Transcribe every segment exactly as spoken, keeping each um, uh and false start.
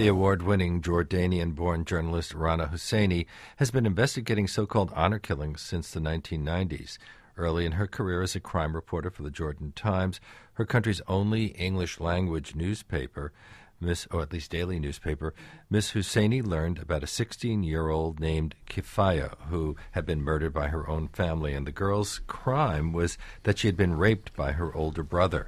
The award-winning Jordanian-born journalist Rana Husseini has been investigating so-called honor killings since the nineteen nineties. Early in her career as a crime reporter for the Jordan Times, her country's only English-language newspaper, Miss, or at least daily newspaper, Miss Husseini learned about a sixteen-year-old named Kifaya who had been murdered by her own family, and the girl's crime was that she had been raped by her older brother.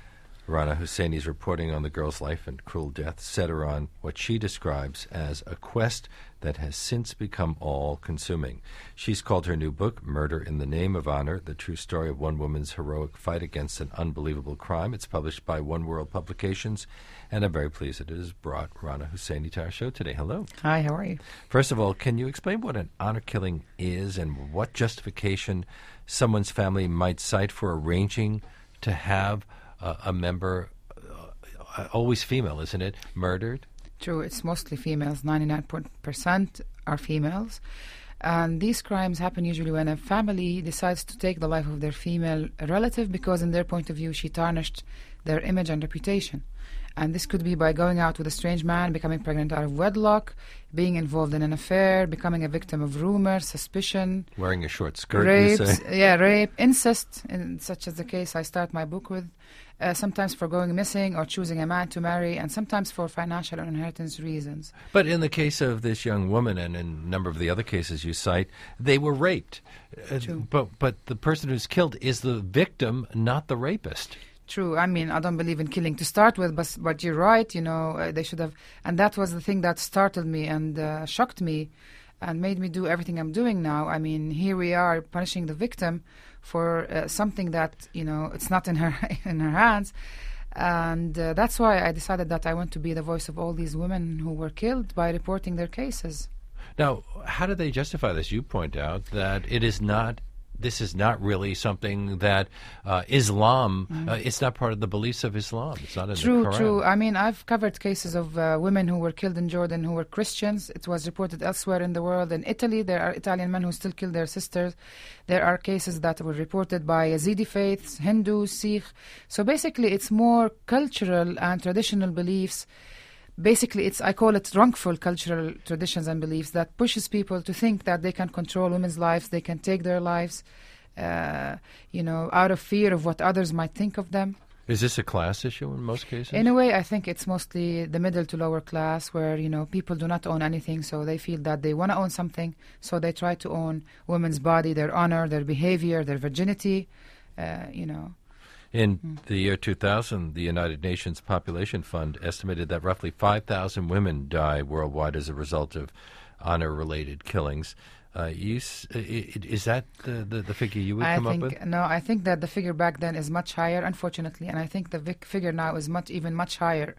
Rana Husseini's reporting on the girl's life and cruel death set her on what she describes as a quest that has since become all-consuming. She's called her new book, Murder in the Name of Honor, the true story of one woman's heroic fight against an unbelievable crime. It's published by One World Publications, and I'm very pleased that it has brought Rana Husseini to our show today. Hello. Hi, how are you? First of all, can you explain what an honor killing is and what justification someone's family might cite for arranging to have Uh, a member, uh, always female, isn't it, murdered? True, it's mostly females. ninety-nine percent are females. And these crimes happen usually when a family decides to take the life of their female relative because, in their point of view, she tarnished their image and reputation. And this could be by going out with a strange man, becoming pregnant out of wedlock, being involved in an affair, becoming a victim of rumor, suspicion. Wearing a short skirt, rapes, you say? Yeah, rape, incest, in such as the case I start my book with. Uh, sometimes for going missing or choosing a man to marry, and sometimes for financial and inheritance reasons. But in the case of this young woman, and in a number of the other cases you cite, they were raped. Uh, True. But, but the person who's killed is the victim, not the rapist. True. I mean, I don't believe in killing to start with, but, but you're right, you know, uh, they should have. And that was the thing that startled me and uh, shocked me and made me do everything I'm doing now. I mean, here we are punishing the victim for uh, something that, you know, it's not in her in her hands. And uh, that's why I decided that I want to be the voice of all these women who were killed by reporting their cases. Now, how do they justify this? You point out that it is not, this is not really something that uh, Islam, mm. uh, it's not part of the beliefs of Islam. It's not in true, the Quran. True, I mean, I've covered cases of uh, women who were killed in Jordan who were Christians. It was reported elsewhere in the world. In Italy, there are Italian men who still kill their sisters. There are cases that were reported by Yazidi faiths, Hindus, Sikh. So basically, it's more cultural and traditional beliefs. Basically, it's I call it wrongful cultural traditions and beliefs that pushes people to think that they can control women's lives, they can take their lives, uh, you know, out of fear of what others might think of them. Is this a class issue in most cases? In a way, I think it's mostly the middle to lower class where, you know, people do not own anything, so they feel that they want to own something, so they try to own women's body, their honor, their behavior, their virginity, uh, you know. In the year two thousand, the United Nations Population Fund estimated that roughly five thousand women die worldwide as a result of honor-related killings. Uh, you, is that the, the, the figure you would I come think, up with? No, I think that the figure back then is much higher, unfortunately, and I think the vic- figure now is much even much higher.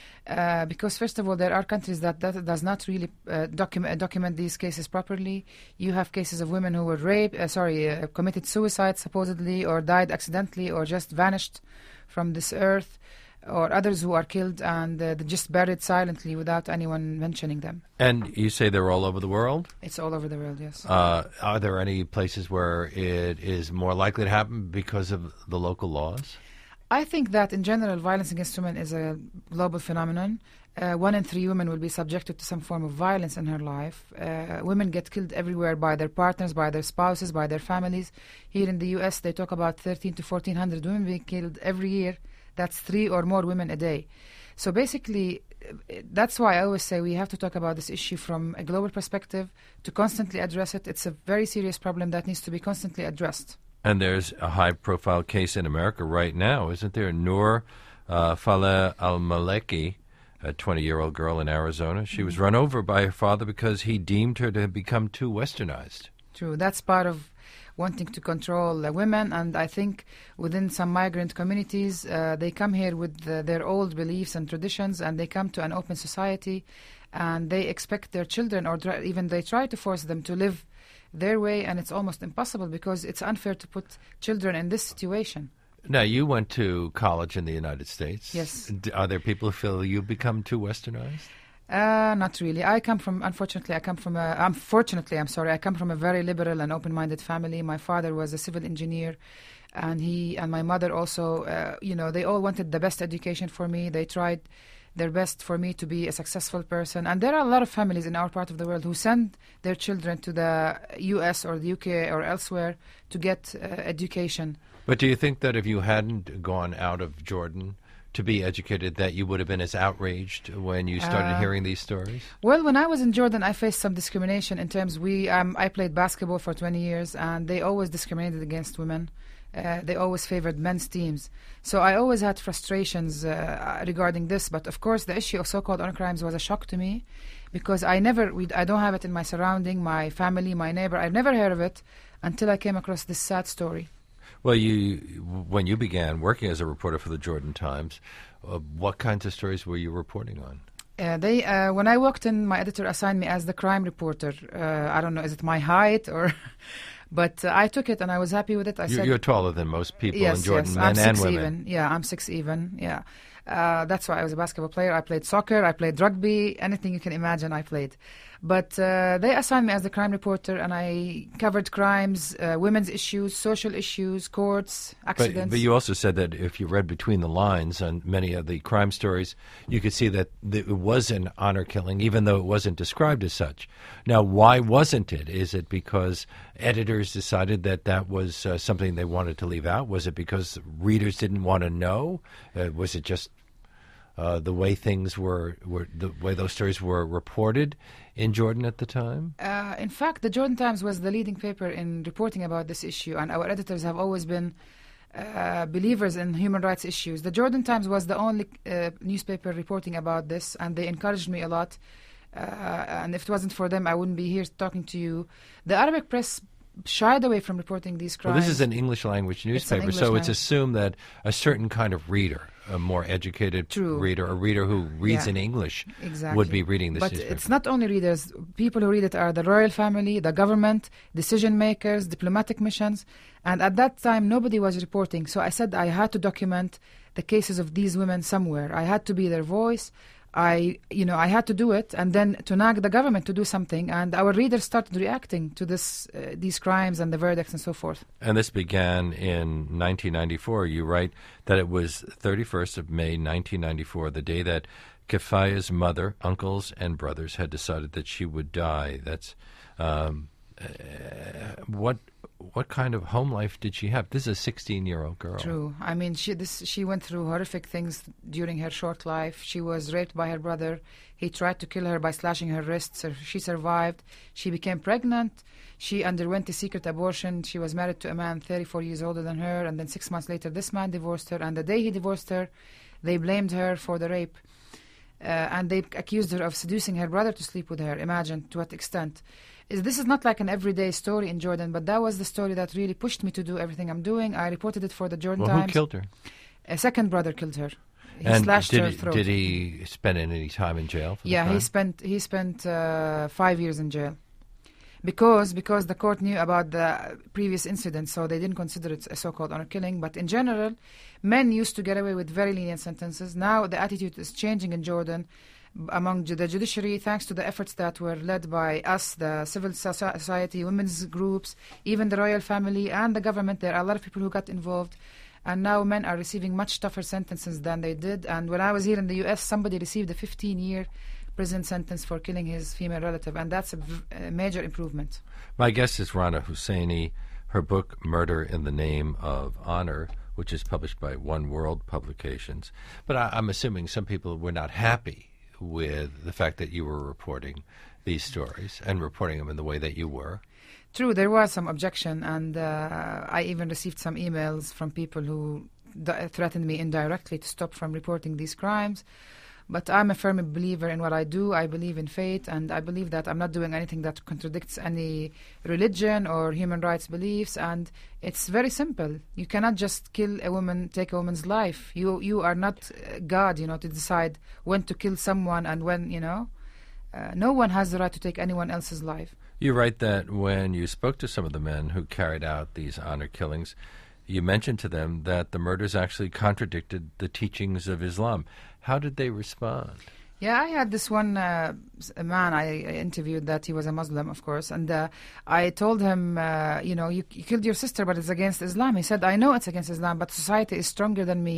Uh, because, first of all, there are countries that, that does not really uh, document, document these cases properly. You have cases of women who were raped, uh, sorry, uh, committed suicide supposedly, or died accidentally, or just vanished from this earth, or others who are killed and uh, just buried silently without anyone mentioning them. And you say they're all over the world? It's all over the world, yes. Uh, are there any places where it is more likely to happen because of the local laws? I think that in general, violence against women is a global phenomenon. Uh, one in three women will be subjected to some form of violence in her life. Uh, women get killed everywhere by their partners, by their spouses, by their families. Here in the U S, they talk about thirteen to fourteen hundred women being killed every year. That's three or more women a day. So basically, that's why I always say we have to talk about this issue from a global perspective to constantly address it. It's a very serious problem that needs to be constantly addressed. And there's a high-profile case in America right now, isn't there? Noor uh, Faleh al-Maleki, a twenty-year-old girl in Arizona. She was run over by her father because he deemed her to have become too westernized. True. That's part of wanting to control uh, women, and I think within some migrant communities, uh, they come here with uh, their old beliefs and traditions, and they come to an open society, and they expect their children, or try, even they try to force them to live their way, and it's almost impossible because it's unfair to put children in this situation. Now, you went to college in the United States. Yes. D- Are there people who feel you've become too westernized? Uh, not really. I come from, unfortunately, I come from a, unfortunately, I'm sorry, I come from a very liberal and open-minded family. My father was a civil engineer, and he and my mother also, uh, you know, they all wanted the best education for me. They tried their best for me to be a successful person. And there are a lot of families in our part of the world who send their children to the U S or the U K or elsewhere to get uh, education. But do you think that if you hadn't gone out of Jordan to be educated, that you would have been as outraged when you started Uh, hearing these stories? Well, when I was in Jordan, I faced some discrimination in terms we um, I played basketball for twenty years, and they always discriminated against women. Uh, they always favored men's teams. So I always had frustrations uh, regarding this. But of course, the issue of so-called honor crimes was a shock to me, because I never, we, I don't have it in my surrounding, my family, my neighbor. I've never heard of it until I came across this sad story. Well, you when you began working as a reporter for the Jordan Times, uh, what kinds of stories were you reporting on? Uh, they, uh, when I walked in, my editor assigned me as the crime reporter. Uh, I don't know, is it my height or... But uh, I took it and I was happy with it. I You, said, you're taller than most people yes, in Jordan, yes, men I'm and six women. even. Yeah, I'm six even. Yeah, uh, that's why I was a basketball player. I played soccer. I played rugby. Anything you can imagine, I played. But uh, they assigned me as the crime reporter, and I covered crimes, uh, women's issues, social issues, courts, accidents. But, but you also said that if you read between the lines on many of the crime stories, you could see that th- it was an honor killing, even though it wasn't described as such. Now, why wasn't it? Is it because editors decided that that was uh, something they wanted to leave out? Was it because readers didn't want to know? Uh, was it just uh, the way things were, were, the way those stories were reported in Jordan at the time? Uh, in fact, the Jordan Times was the leading paper in reporting about this issue, and our editors have always been uh, believers in human rights issues. The Jordan Times was the only uh, newspaper reporting about this, and they encouraged me a lot. Uh, and if it wasn't for them, I wouldn't be here talking to you. The Arabic press shied away from reporting these crimes. Well, this is an English language newspaper, English so it's language. assumed that a certain kind of reader, a more educated True. reader, a reader who reads Yeah. in English, Exactly. would be reading this But newspaper. it's not only readers. People who read it are the royal family, the government, decision makers, diplomatic missions. And at that time, nobody was reporting. So I said I had to document the cases of these women somewhere. I had to be their voice. I, you know, I had to do it, and then to nag the government to do something. And our readers started reacting to this, uh, these crimes and the verdicts and so forth. And this began in nineteen ninety-four. You write that it was thirty-first of May, nineteen ninety-four, the day that Kefaya's mother, uncles, and brothers had decided that she would die. That's um, uh, what what kind of home life did she have? This is a sixteen-year-old girl. True. I mean, she this she went through horrific things during her short life. She was raped by her brother. He tried to kill her by slashing her wrists. She survived. She became pregnant. She underwent a secret abortion. She was married to a man thirty-four years older than her, and then six months later, this man divorced her. And the day he divorced her, they blamed her for the rape. Uh, and they accused her of seducing her brother to sleep with her. Imagine to what extent. Is This is not like an everyday story in Jordan, but that was the story that really pushed me to do everything I'm doing. I reported it for the Jordan Well, Times. who killed her? A second brother killed her. He and slashed did her he, throat. did he spend any time in jail for the Yeah, crime? he spent he spent uh, five years in jail because because the court knew about the previous incident, so they didn't consider it a so-called honor killing. But in general, men used to get away with very lenient sentences. Now the attitude is changing in Jordan among ju- the judiciary, thanks to the efforts that were led by us, the civil soci- society, women's groups, even the royal family and the government. There are a lot of people who got involved. And now men are receiving much tougher sentences than they did. And when I was here in the U S, somebody received a fifteen-year prison sentence for killing his female relative. And that's a, v- a major improvement. My guest is Rana Husseini. Her book, Murder in the Name of Honor, which is published by One World Publications. But I, I'm assuming some people were not happy with the fact that you were reporting these stories and reporting them in the way that you were. True, there was some objection, and uh, I even received some emails from people who d- threatened me indirectly to stop from reporting these crimes. But I'm a firm believer in what I do. I believe in faith, and I believe that I'm not doing anything that contradicts any religion or human rights beliefs. And it's very simple. You cannot just kill a woman, take a woman's life. You you are not uh, God, you know, to decide when to kill someone and when, you know. Uh, no one has the right to take anyone else's life. You write that when you spoke to some of the men who carried out these honor killings, you mentioned to them that the murders actually contradicted the teachings of Islam. How did they respond? Yeah, I had this one uh, s- a man I, I interviewed that he was a Muslim, of course, and uh, I told him, uh, you know, you, you killed your sister, but it's against Islam. He said, I know it's against Islam, but society is stronger than me.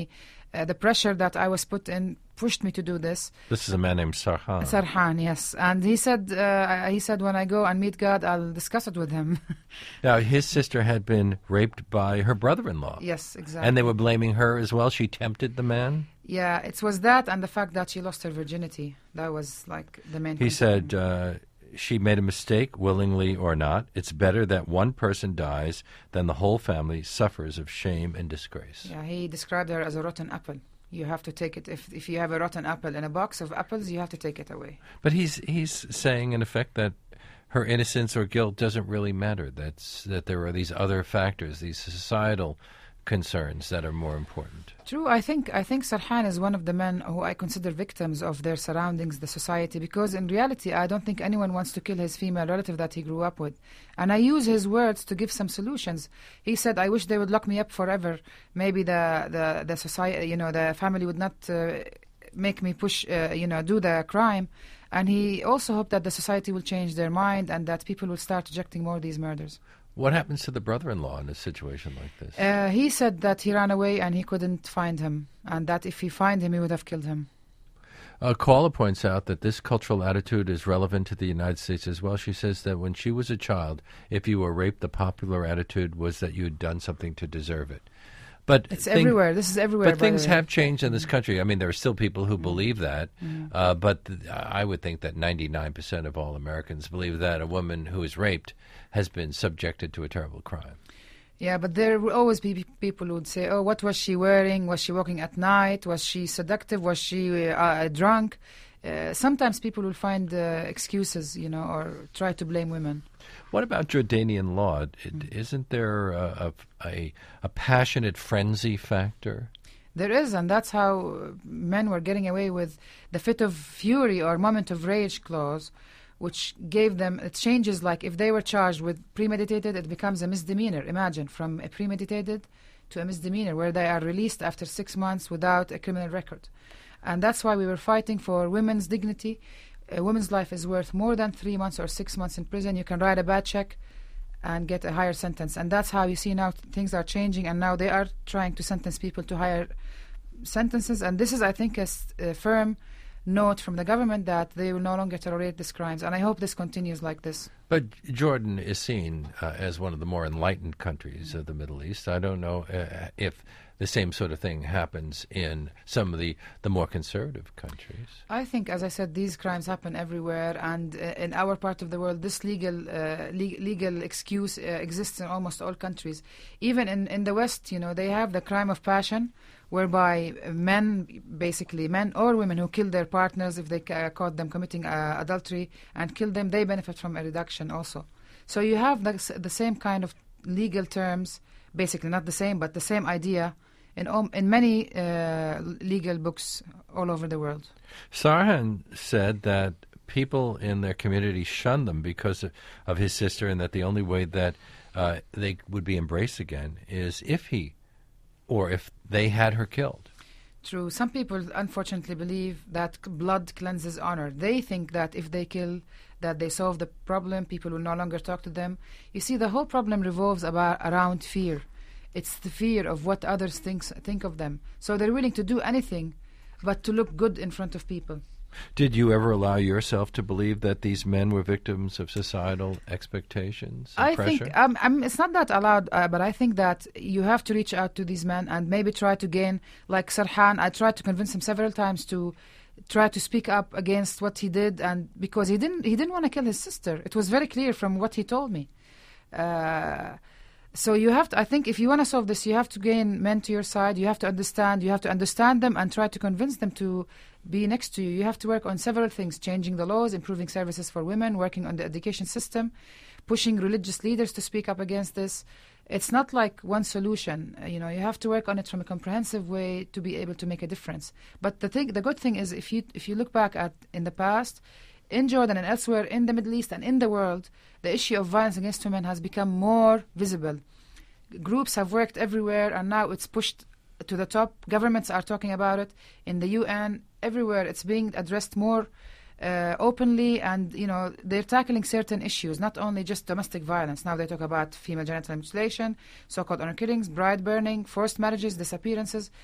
uh, the pressure that I was put in pushed me to do this. This is a man named Sarhan. Sarhan, yes. And he said, uh, he said, when I go and meet God, I'll discuss it with him. Now, his sister had been raped by her brother-in-law. Yes, exactly. And they were blaming her as well. She tempted the man? Yeah, it was that and the fact that she lost her virginity. That was like the main He concern. said uh, she made a mistake, willingly or not. It's better that one person dies than the whole family suffers of shame and disgrace. Yeah, he described her as a rotten apple. You have to take it. If if you have a rotten apple in a box of apples, you have to take it away. But he's he's saying, in effect, that her innocence or guilt doesn't really matter. That's that there are these other factors, these societal concerns that are more important. True. I think I think Sarhan is one of the men who I consider victims of their surroundings, the society, because in reality, I don't think anyone wants to kill his female relative that he grew up with. And I use his words to give some solutions. He said, "I wish they would lock me up forever. Maybe the the, the society, you know, the family would not uh, make me push, uh, you know, do the crime." And he also hoped that the society will change their mind and that people will start rejecting more of these murders. What happens to the brother-in-law in a situation like this? Uh, he said that he ran away and he couldn't find him, and that if he find him, he would have killed him. A caller points out that this cultural attitude is relevant to the United States as well. She says that when she was a child, if you were raped, the popular attitude was that you had done something to deserve it. But It's thing, everywhere. This is everywhere. But by things the way. have changed in this country. I mean, there are still people who believe that, Mm. uh, but th- I would think that ninety-nine percent of all Americans believe that a woman who is raped has been subjected to a terrible crime. Yeah, but there will always be pe- people who would say, "Oh, what was she wearing? Was she walking at night? Was she seductive? Was she uh, drunk?" Uh, sometimes people will find uh, excuses, you know, or try to blame women. What about Jordanian law? It, isn't there a, a, a passionate frenzy factor? There is, and that's how men were getting away with the fit of fury or moment of rage clause, which gave them, it changes, like if they were charged with premeditated, it becomes a misdemeanor. Imagine, from a premeditated to a misdemeanor, where they are released after six months without a criminal record. And that's why we were fighting for women's dignity. A woman's life is worth more than three months or six months in prison. You can write a bad check and get a higher sentence. And that's how you see now th- things are changing, and now they are trying to sentence people to higher sentences. And this is, I think, a, s- a firm note from the government that they will no longer tolerate these crimes. And I hope this continues like this. But Jordan is seen uh, as one of the more enlightened countries of the Middle East. I don't know uh, if the same sort of thing happens in some of the, the more conservative countries. I think, as I said, these crimes happen everywhere, and uh, in our part of the world, this legal uh, le- legal excuse uh, exists in almost all countries. Even in, in the West, you know, they have the crime of passion, whereby men, basically men or women who kill their partners, if they ca- caught them committing uh, adultery and kill them, they benefit from a reduction also. So you have the, s- the same kind of legal terms, basically not the same, but the same idea in um, in many uh, legal books all over the world. Sarhan said that people in their community shunned them because of, of his sister, and that the only way that uh, they would be embraced again is if he or if they had her killed. True. Some people unfortunately believe that c- blood cleanses honor. They think that if they kill, that they solve the problem, people will no longer talk to them. You see, the whole problem revolves about around fear. It's the fear of what others thinks, think of them. So they're willing to do anything but to look good in front of people. Did you ever allow yourself to believe that these men were victims of societal expectations and I pressure? think um, um, it's not that allowed, uh, but I think that you have to reach out to these men and maybe try to gain, like Sarhan, I tried to convince him several times to try to speak up against what he did, and because he didn't, he didn't want to kill his sister. It was very clear from what he told me. Uh, So you have to, I think if you want to solve this, you have to gain men to your side. You have to understand. You have to understand them and try to convince them to be next to you. You have to work on several things: changing the laws, improving services for women, working on the education system, pushing religious leaders to speak up against this. It's not like one solution. Uh, you know, you have to work on it from a comprehensive way to be able to make a difference. But the thing, the good thing is, if you if you look back at in the past, in Jordan and elsewhere in the Middle East and in the world, the issue of violence against women has become more visible. Groups have worked everywhere, and now it's pushed to the top. Governments are talking about it in the U N, everywhere. It's being addressed more uh, openly, and you know they're tackling certain issues, not only just domestic violence. Now they talk about female genital mutilation, so-called honor killings, bride burning, forced marriages, disappearances.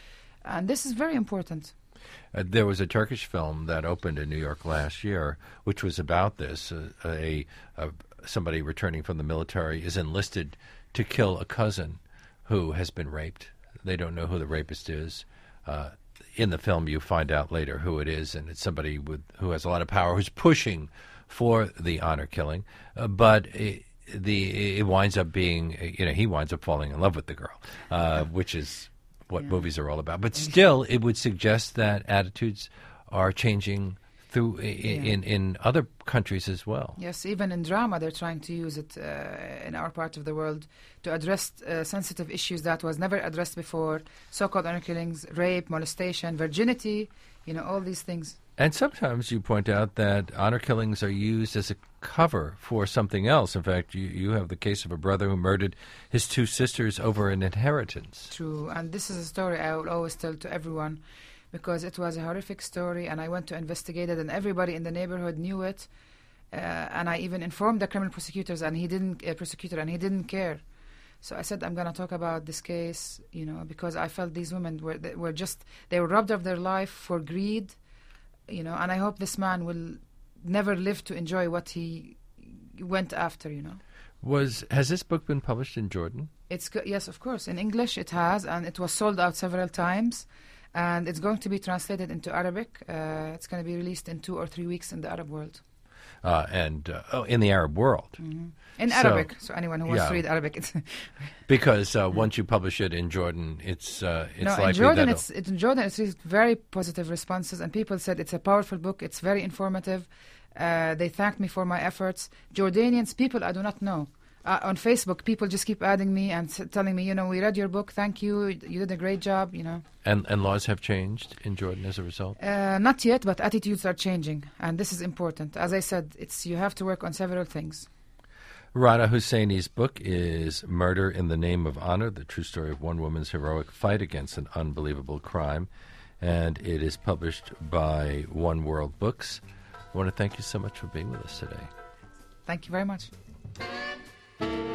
And this is very important. Uh, there was a Turkish film that opened in New York last year, which was about this. Uh, a, a somebody returning from the military is enlisted to kill a cousin who has been raped. They don't know who the rapist is. Uh, in the film, you find out later who it is, and it's somebody with who has a lot of power who's pushing for the honor killing. Uh, but it, the it winds up being, you know, he winds up falling in love with the girl, uh, which is what yeah. movies are all about. But still, it would suggest that attitudes are changing through i- Yeah. in in other countries as well. Yes, even in drama, they're trying to use it uh, in our part of the world to address uh, sensitive issues that was never addressed before, so-called honor killings, rape, molestation, virginity, you know, all these things. And sometimes you point out that honor killings are used as a cover for something else. In fact, you, you have the case of a brother who murdered his two sisters over an inheritance. True, and this is a story I will always tell to everyone because it was a horrific story, and I went to investigate it, and everybody in the neighborhood knew it, uh, and I even informed the criminal prosecutors, and he didn't uh, prosecutor, and he didn't care. So I said, I'm going to talk about this case, you know, because I felt these women were they were just they were robbed of their life for greed, you know, and I hope this man will never live to enjoy what he went after, you know. Was has this book been published in Jordan? It's go- yes, of course. In English, it has, and it was sold out several times, and it's going to be translated into Arabic. Uh, it's going to be released in two or three weeks in the Arab world. Uh, and uh, oh, in the Arab world, Mm-hmm. In So- Arabic, so anyone who wants yeah. to read Arabic, it's because uh, once you publish it in Jordan, it's uh, it's no. likely In Jordan, that it's it, in Jordan, it's received very positive responses, and people said it's a powerful book. It's very informative. Uh, they thanked me for my efforts. Jordanians, people I do not know. Uh, on Facebook, people just keep adding me and s- telling me, you know, we read your book. Thank you. You did a great job. You know. and and laws have changed in Jordan as a result. Uh, not yet, but attitudes are changing, and this is important. As I said, it's you have to work on several things. Rana Husseini's book is Murder in the Name of Honor, the true story of one woman's heroic fight against an unbelievable crime, and it is published by One World Books. I want to thank you so much for being with us today. Thank you very much.